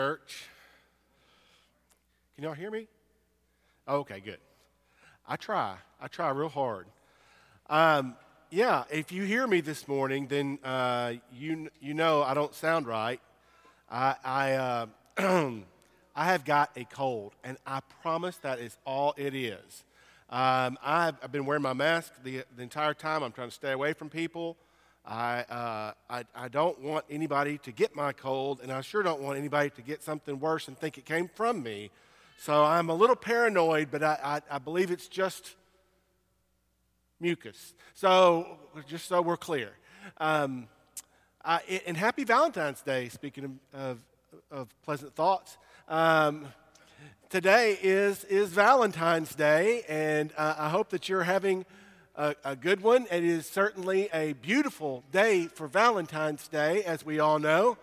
Church. Can y'all hear me? Okay, good. I try real hard. If you hear me this morning, then you know I don't sound right. I I have got a cold, and I promise that is all it is. I've been wearing my mask the entire time. I'm trying to stay away from people. I don't want anybody to get my cold, and I sure don't want anybody to get something worse and think it came from me. So I'm a little paranoid, but I believe it's just mucus. So just so we're clear. And happy Valentine's Day, speaking of pleasant thoughts. Today is Valentine's Day, and I hope that you're having a good one. It is certainly a beautiful day for Valentine's Day, as we all know.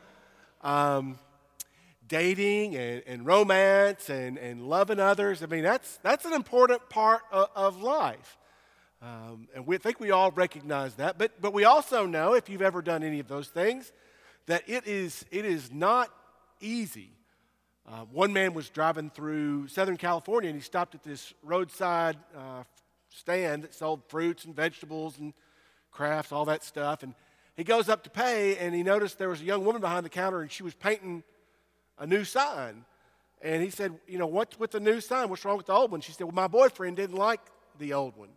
Dating and romance and loving others. I mean, that's an important part of life. And we think we all recognize that. But we also know, if you've ever done any of those things, that it is not easy. One man was driving through Southern California, and he stopped at this roadside stand that sold fruits and vegetables and crafts, all that stuff. And he goes up to pay, and he noticed there was a young woman behind the counter, and she was painting a new sign. And he said, what's with the new sign? What's wrong with the old one? She said, well, my boyfriend didn't like the old one.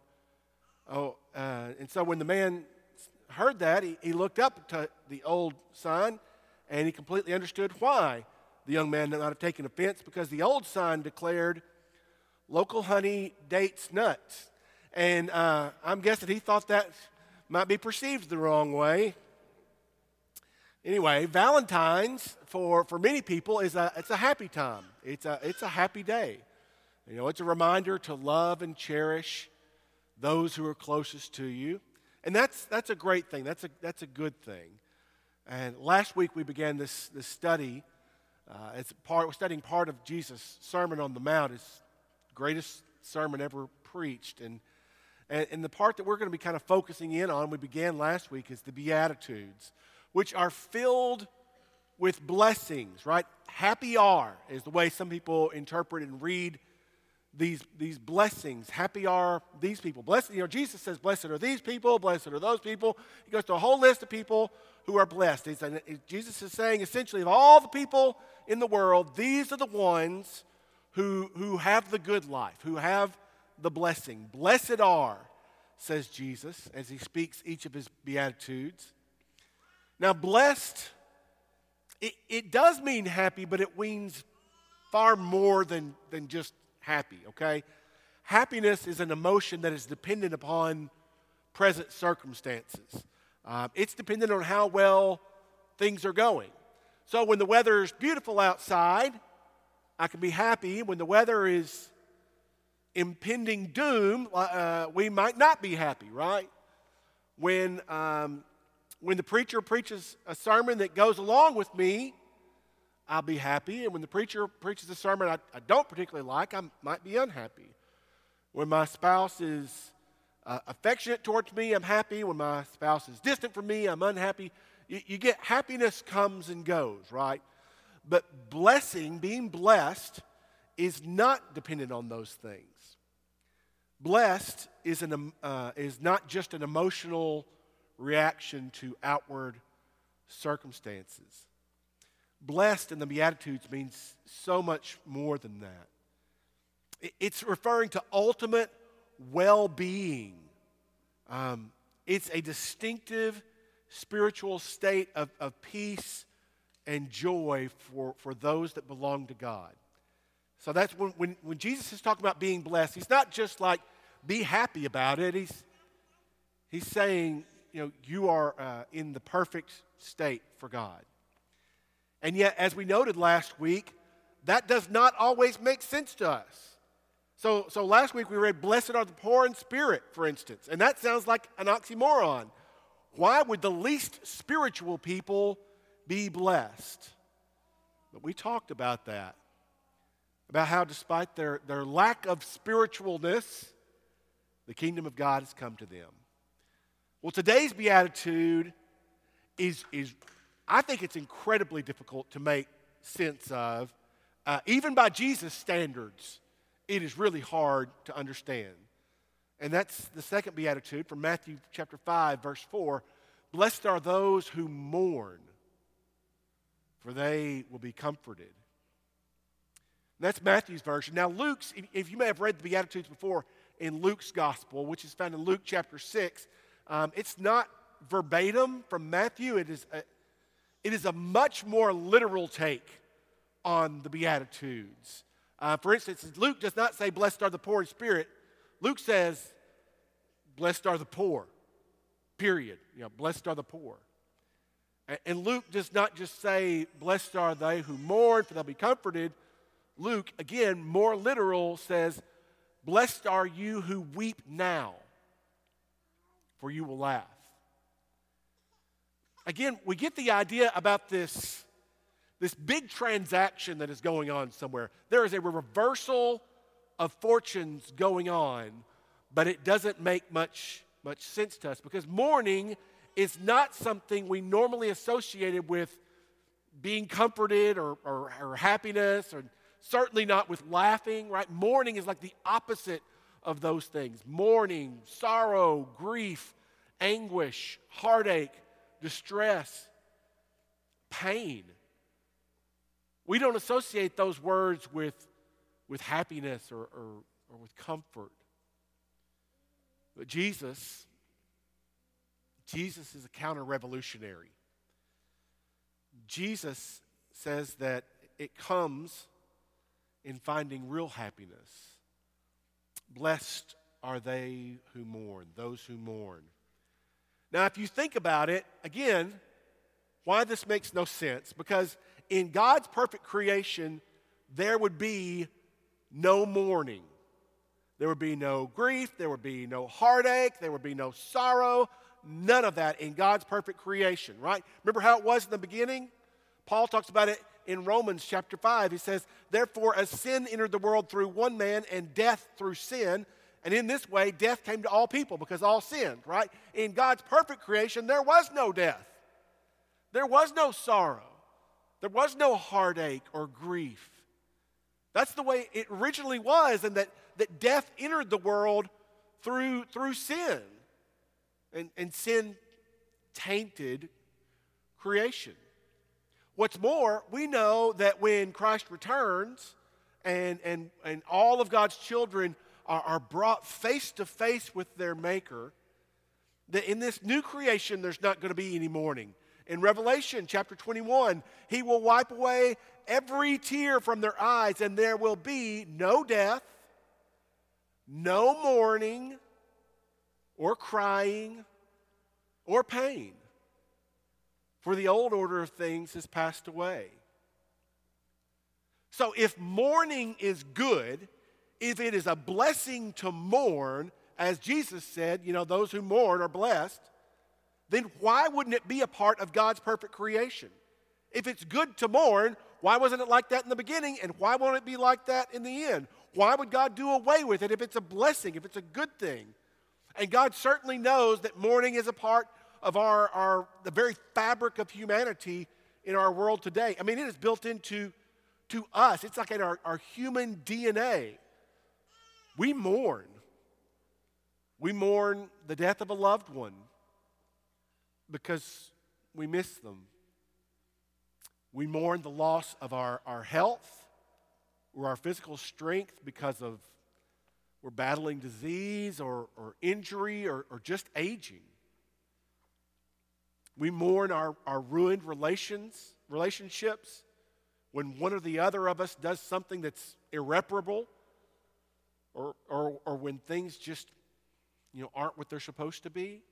And so when the man heard that, he looked up to the old sign, and he completely understood why the young man might have taken offense, because the old sign declared, local honey dates nuts. And I'm guessing he thought that might be perceived the wrong way. Anyway, Valentine's for many people it's a happy time. It's a happy day. It's a reminder to love and cherish those who are closest to you, and that's a great thing. That's a good thing. And last week we began this study. We're studying part of Jesus' Sermon on the Mount, his greatest sermon ever preached, and the part that we're going to be kind of focusing in on, we began last week, is the Beatitudes, which are filled with blessings, right? Happy are is the way some people interpret and read these blessings. Happy are these people. Blessed, Jesus says, blessed are these people, blessed are those people. He goes to a whole list of people who are blessed. Jesus is saying, essentially, of all the people in the world, these are the ones who have the good life, who have the blessing. Blessed are, says Jesus, as he speaks each of his Beatitudes. Now, blessed, it does mean happy, but it means far more than just happy, okay? Happiness is an emotion that is dependent upon present circumstances. It's dependent on how well things are going. So when the weather is beautiful outside, I can be happy. When the weather is impending doom, we might not be happy, right? When the preacher preaches a sermon that goes along with me, I'll be happy. And when the preacher preaches a sermon I don't particularly like, I might be unhappy. When my spouse is affectionate towards me, I'm happy. When my spouse is distant from me, I'm unhappy. You get happiness comes and goes, right? But blessing, being blessed, is not dependent on those things. Blessed is not just an emotional reaction to outward circumstances. Blessed in the Beatitudes means so much more than that. It's referring to ultimate well-being. It's a distinctive spiritual state of peace and joy for those that belong to God. So that's when Jesus is talking about being blessed, he's not just like, be happy about it. He's saying, you are in the perfect state for God. And yet, as we noted last week, that does not always make sense to us. So last week we read, blessed are the poor in spirit, for instance. And that sounds like an oxymoron. Why would the least spiritual people be blessed? But we talked about that. About how despite their lack of spiritualness, the kingdom of God has come to them. Well, today's beatitude is I think it's incredibly difficult to make sense of. Even by Jesus' standards, it is really hard to understand. And that's the second beatitude from Matthew chapter 5, verse 4. Blessed are those who mourn, for they will be comforted. And that's Matthew's version. Now Luke's, if you may have read the Beatitudes before in Luke's gospel, which is found in Luke chapter 6, it's not verbatim from Matthew. It is a much more literal take on the Beatitudes. For instance, Luke does not say, blessed are the poor in spirit. Luke says, blessed are the poor, period. Blessed are the poor. And Luke does not just say, blessed are they who mourn, for they'll be comforted. Luke, again, more literal, says, blessed are you who weep now, for you will laugh. Again, we get the idea about this big transaction that is going on somewhere. There is a reversal of fortunes going on, but it doesn't make much sense to us because mourning is not something we normally associated with being comforted or happiness, or certainly not with laughing, right? Mourning is like the opposite of those things. Mourning, sorrow, grief, anguish, heartache, distress, pain. We don't associate those words with happiness or with comfort. But Jesus is a counter-revolutionary. Jesus says that it comes in finding real happiness. Blessed are they who mourn, those who mourn. Now, if you think about it, again, why this makes no sense, because in God's perfect creation, there would be no mourning. There would be no grief, there would be no heartache, there would be no sorrow, none of that in God's perfect creation, right? Remember how it was in the beginning? Paul talks about it in Romans chapter 5. He says, therefore, as sin entered the world through one man and death through sin, and in this way, death came to all people because all sinned, right? In God's perfect creation, there was no death. There was no sorrow. There was no heartache or grief. That's the way it originally was, and that death entered the world through sin. And sin tainted creation. What's more, we know that when Christ returns and all of God's children are brought face to face with their Maker, that in this new creation there's not going to be any mourning. In Revelation chapter 21, He will wipe away every tear from their eyes, and there will be no death, no mourning, or crying, or pain. For the old order of things has passed away. So if mourning is good, if it is a blessing to mourn, as Jesus said, those who mourn are blessed, then why wouldn't it be a part of God's perfect creation? If it's good to mourn, why wasn't it like that in the beginning, and why won't it be like that in the end? Why would God do away with it if it's a blessing, if it's a good thing? And God certainly knows that mourning is a part of the very fabric of humanity in our world today. I mean, it is built into us. It's like in our human DNA. We mourn. We mourn the death of a loved one because we miss them. We mourn the loss of our health or our physical strength because of we're battling disease or injury or just aging. We mourn our ruined relationships when one or the other of us does something that's irreparable or when things just aren't what they're supposed to be.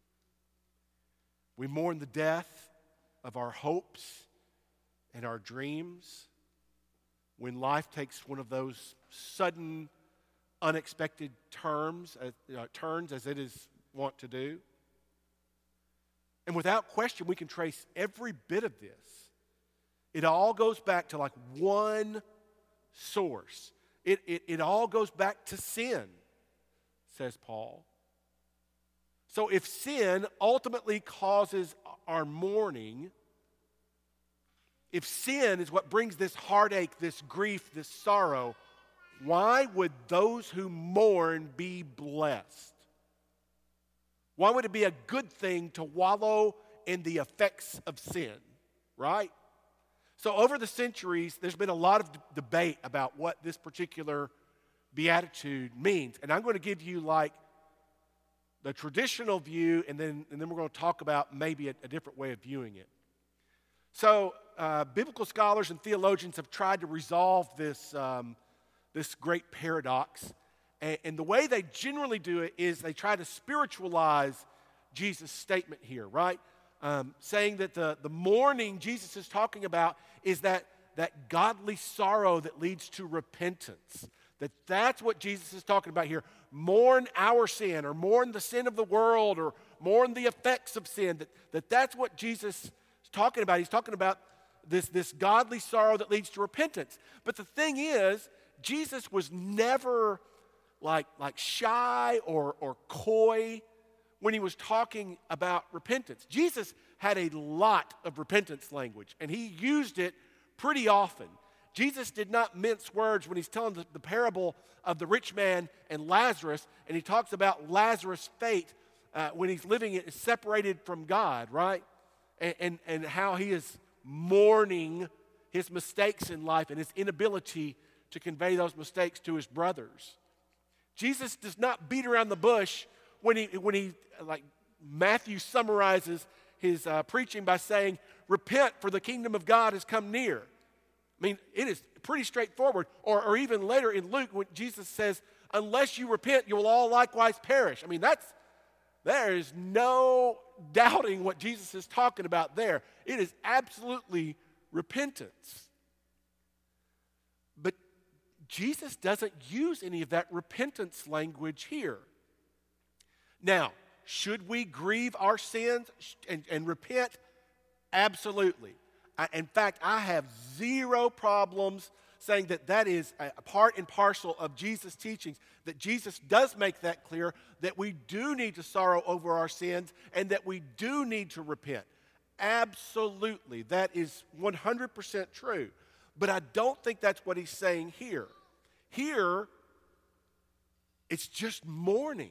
We mourn the death of our hopes and our dreams when life takes one of those sudden, unexpected turns as it is wont to do. And without question, we can trace every bit of this. It all goes back to like one source. It all goes back to sin, says Paul. So if sin ultimately causes our mourning, if sin is what brings this heartache, this grief, this sorrow, why would those who mourn be blessed? Why would it be a good thing to wallow in the effects of sin, right? So over the centuries, there's been a lot of debate about what this particular beatitude means. And I'm going to give you like the traditional view, and then we're going to talk about maybe a different way of viewing it. So biblical scholars and theologians have tried to resolve this great paradox. And the way they generally do it is they try to spiritualize Jesus' statement here, right? Saying that the mourning Jesus is talking about is that godly sorrow that leads to repentance. That's what Jesus is talking about here. Mourn our sin, or mourn the sin of the world, or mourn the effects of sin. That's what Jesus is talking about. He's talking about this godly sorrow that leads to repentance. But the thing is, Jesus was never like shy or coy when he was talking about repentance. Jesus had a lot of repentance language, and he used it pretty often. Jesus did not mince words when he's telling the parable of the rich man and Lazarus, and he talks about Lazarus' fate when he's living separated from God, right? And how he is mourning his mistakes in life and his inability to convey those mistakes to his brothers. Jesus does not beat around the bush when he like Matthew summarizes his preaching by saying, "Repent, for the kingdom of God has come near." I mean, it is pretty straightforward. Or even later in Luke, when Jesus says, "Unless you repent, you will all likewise perish." I mean, there is no doubting what Jesus is talking about there. It is absolutely repentance. But Jesus doesn't use any of that repentance language here. Now, should we grieve our sins and repent? Absolutely. In fact, I have zero problems saying that is a part and parcel of Jesus' teachings, that Jesus does make that clear, that we do need to sorrow over our sins and that we do need to repent. Absolutely. That is 100% true. But I don't think that's what he's saying here. Here, it's just mourning.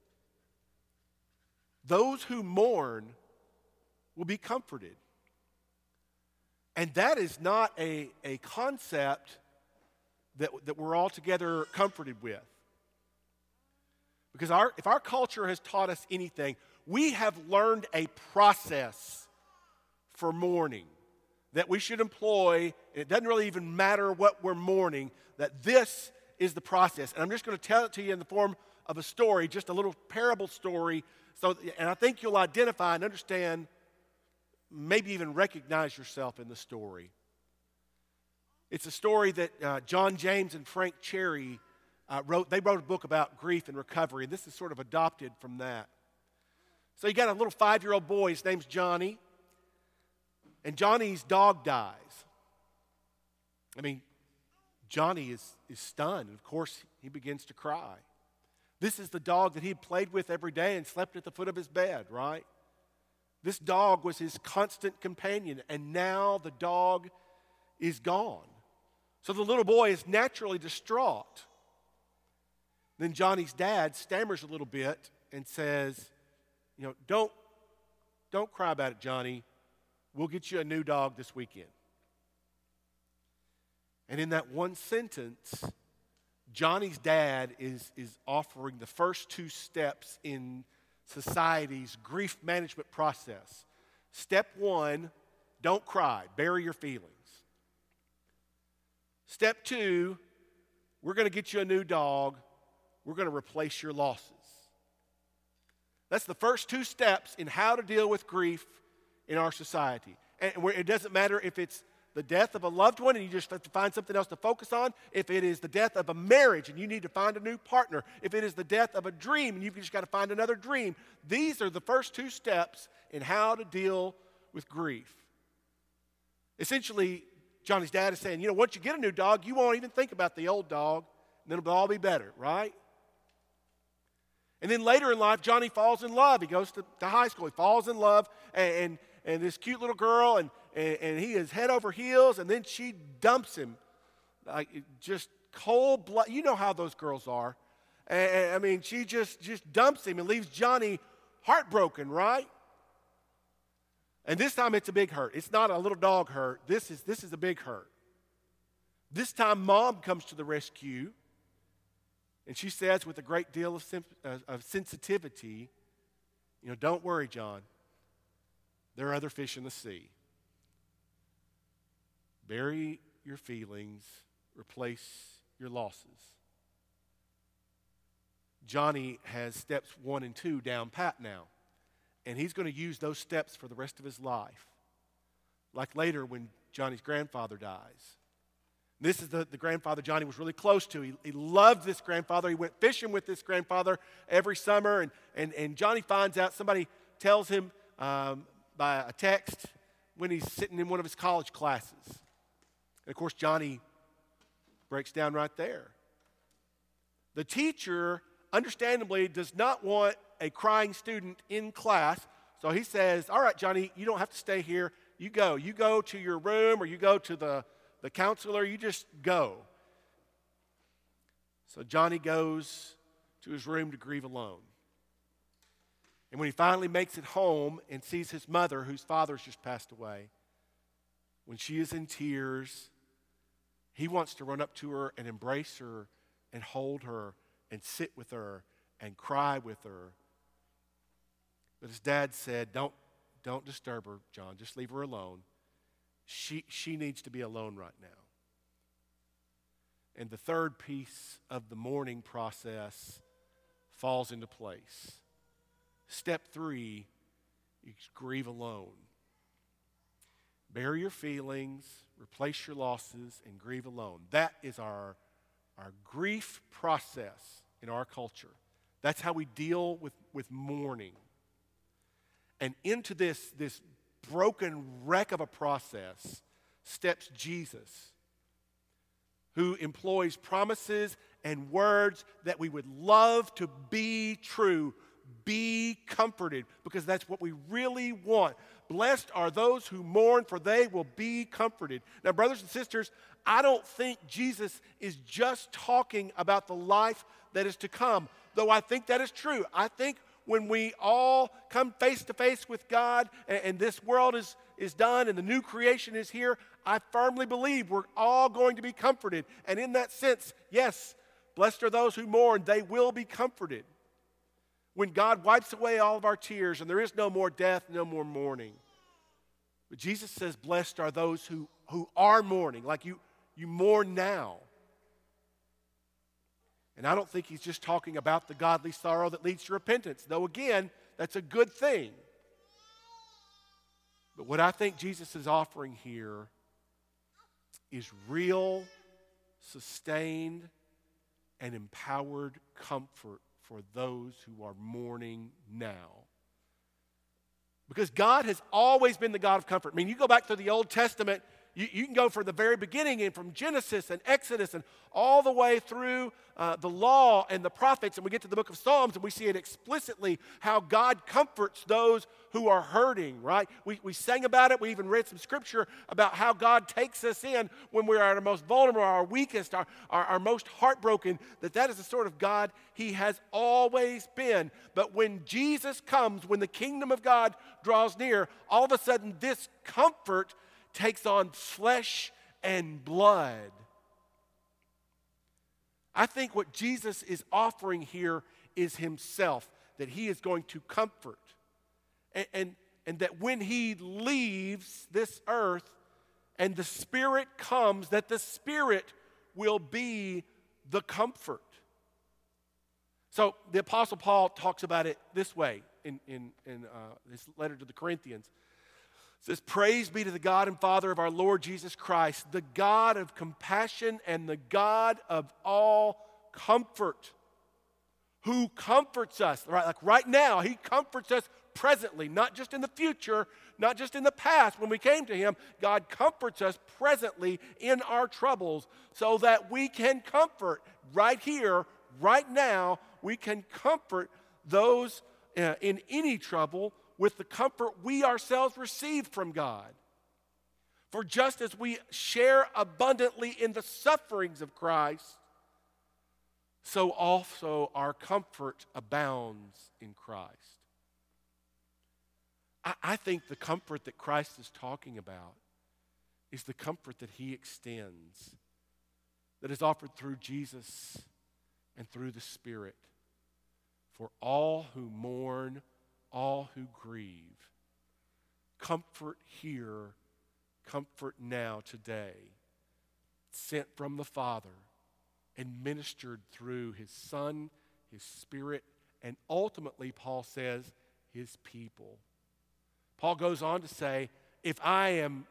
Those who mourn will be comforted. And that is not a concept that we're altogether comforted with. Because if our culture has taught us anything, we have learned a process for mourning that we should employ. It doesn't really even matter what we're mourning, that this is the process. And I'm just going to tell it to you in the form of a story, just a little parable story. And I think you'll identify and understand, maybe even recognize yourself in the story. It's a story that John James and Frank Cherry wrote. They wrote a book about grief and recovery, and this is sort of adopted from that. So you got a little 5-year-old boy, his name's Johnny, and Johnny's dog dies. I mean, Johnny is stunned, and of course he begins to cry. This is the dog that he played with every day and slept at the foot of his bed, right? This dog was his constant companion, and now the dog is gone. So the little boy is naturally distraught. Then Johnny's dad stammers a little bit and says, don't cry about it, Johnny. We'll get you a new dog this weekend. And in that one sentence, Johnny's dad is offering the first 2 steps in society's grief management process. Step 1, don't cry, bury your feelings. Step 2, we're going to get you a new dog. We're going to replace your losses. That's the first 2 steps in how to deal with grief in our society. And it doesn't matter if it's the death of a loved one and you just have to find something else to focus on, if it is the death of a marriage and you need to find a new partner, if it is the death of a dream and you've just got to find another dream. These are the first 2 steps in how to deal with grief. Essentially, Johnny's dad is saying, once you get a new dog, you won't even think about the old dog, and then it'll all be better, right? And then later in life, Johnny falls in love. He goes to high school. He falls in love, and this cute little girl, and and he is head over heels, and then she dumps him. Like, just cold blood. You know how those girls are. I mean, she just dumps him and leaves Johnny heartbroken, right? And this time it's a big hurt. It's not a little dog hurt. This is a big hurt. This time Mom comes to the rescue, and she says with a great deal of sensitivity, don't worry, John. There are other fish in the sea. Bury your feelings. Replace your losses. Johnny has steps 1 and 2 down pat now. And he's going to use those steps for the rest of his life. Like later when Johnny's grandfather dies. This is the grandfather Johnny was really close to. He loved this grandfather. He went fishing with this grandfather every summer. And Johnny finds out, somebody tells him by a text when he's sitting in one of his college classes. And of course, Johnny breaks down right there. The teacher, understandably, does not want a crying student in class. So he says, all right, Johnny, you don't have to stay here. You go. You go to your room, or you go to the counselor. You just go. So Johnny goes to his room to grieve alone. And when he finally makes it home and sees his mother, whose father's just passed away, when she is in tears, he wants to run up to her and embrace her and hold her and sit with her and cry with her. But his dad said, don't disturb her, John. Just leave her alone. She needs to be alone right now. And the third piece of the mourning process falls into place. Step 3, you grieve alone. Bury your feelings, replace your losses, and grieve alone. That is our grief process in our culture. That's how we deal with mourning. And into this broken wreck of a process steps Jesus, who employs promises and words that we would love to be true. Be comforted, because that's what we really want. Blessed are those who mourn, for they will be comforted. Now, brothers and sisters, I don't think Jesus is just talking about the life that is to come, though I think that is true. I think when we all come face to face with God and this world is done and the new creation is here, I firmly believe we're all going to be comforted. And in that sense, yes, blessed are those who mourn, they will be comforted. When God wipes away all of our tears and there is no more death, no more mourning. But Jesus says, blessed are those who are mourning, like you mourn now. And I don't think he's just talking about the godly sorrow that leads to repentance, though again, that's a good thing. But what I think Jesus is offering here is real, sustained, and empowered comfort for those who are mourning now. Because God has always been the God of comfort. I mean, you go back to the Old Testament, you can go from the very beginning and from Genesis and Exodus and all the way through the law and the prophets, and we get to the book of Psalms and we see it explicitly how God comforts those who are hurting, right? We sang about it. We even read some scripture about how God takes us in when we're at our most vulnerable, our weakest, our most heartbroken, that is the sort of God he has always been. But when Jesus comes, when the kingdom of God draws near, all of a sudden this comfort takes on flesh and blood. I think what Jesus is offering here is himself, that he is going to comfort. And that when he leaves this earth and the Spirit comes, that the Spirit will be the comfort. So the Apostle Paul talks about it this way in his letter to the Corinthians. It says, praise be to the God and Father of our Lord Jesus Christ, the God of compassion and the God of all comfort, who comforts us. Right, like right now, he comforts us presently, not just in the future, not just in the past when we came to him. God comforts us presently in our troubles so that we can comfort right here, right now. We can comfort those in any trouble with the comfort we ourselves received from God. For just as we share abundantly in the sufferings of Christ, so also our comfort abounds in Christ. I think the comfort that Christ is talking about is the comfort that he extends, that is offered through Jesus and through the Spirit for all who mourn, all who grieve. Comfort here, comfort now, today, sent from the Father and ministered through his Son, his Spirit, and ultimately, Paul says, his people. Paul goes on to say, if I am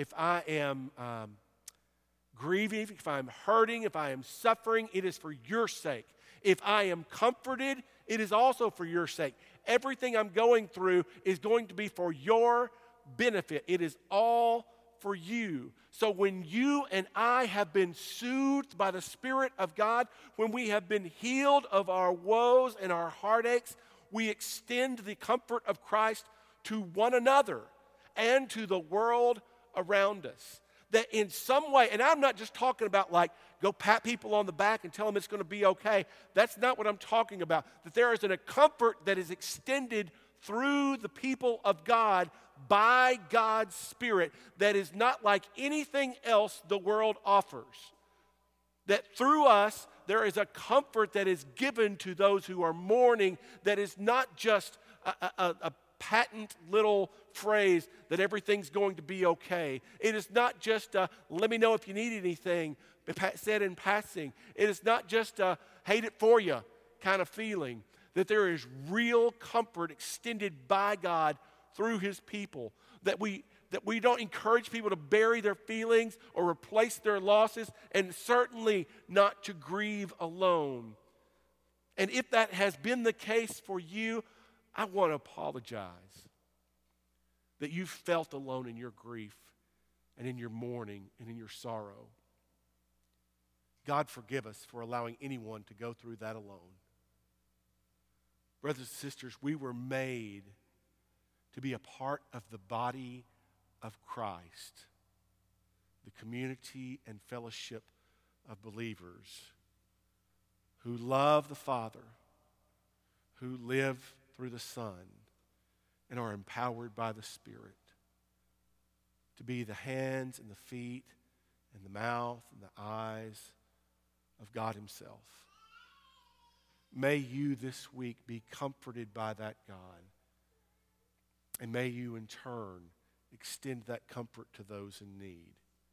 grieving, if I'm hurting, if I am suffering, it is for your sake. If I am comforted, it is also for your sake. Everything I'm going through is going to be for your benefit. It is all for you. So when you and I have been soothed by the Spirit of God, when we have been healed of our woes and our heartaches, we extend the comfort of Christ to one another and to the world around us. That in some way, and I'm not just talking about like go pat people on the back and tell them it's going to be okay. That's not what I'm talking about. That there is a comfort that is extended through the people of God by God's Spirit that is not like anything else the world offers. That through us, there is a comfort that is given to those who are mourning that is not just a patent little phrase that everything's going to be okay. It is not just let me know if you need anything said in passing. It is not just a hate it for you kind of feeling. That there is real comfort extended by God through his people. That we don't encourage people to bury their feelings or replace their losses, and certainly not to grieve alone. And if that has been the case for you, I want to apologize that you felt alone in your grief and in your mourning and in your sorrow. God forgive us for allowing anyone to go through that alone. Brothers and sisters, we were made to be a part of the body of Christ, the community and fellowship of believers who love the Father, who live through the Son, and are empowered by the Spirit to be the hands and the feet and the mouth and the eyes of God himself. May you this week be comforted by that God, and may you in turn extend that comfort to those in need.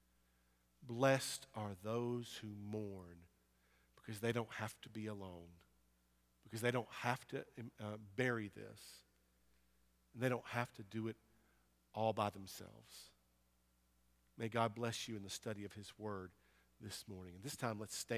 Blessed are those who mourn because they don't have to be alone, because they don't have to bury this, and they don't have to do it all by themselves. May God bless you in the study of his word this morning. And this time, let's stand.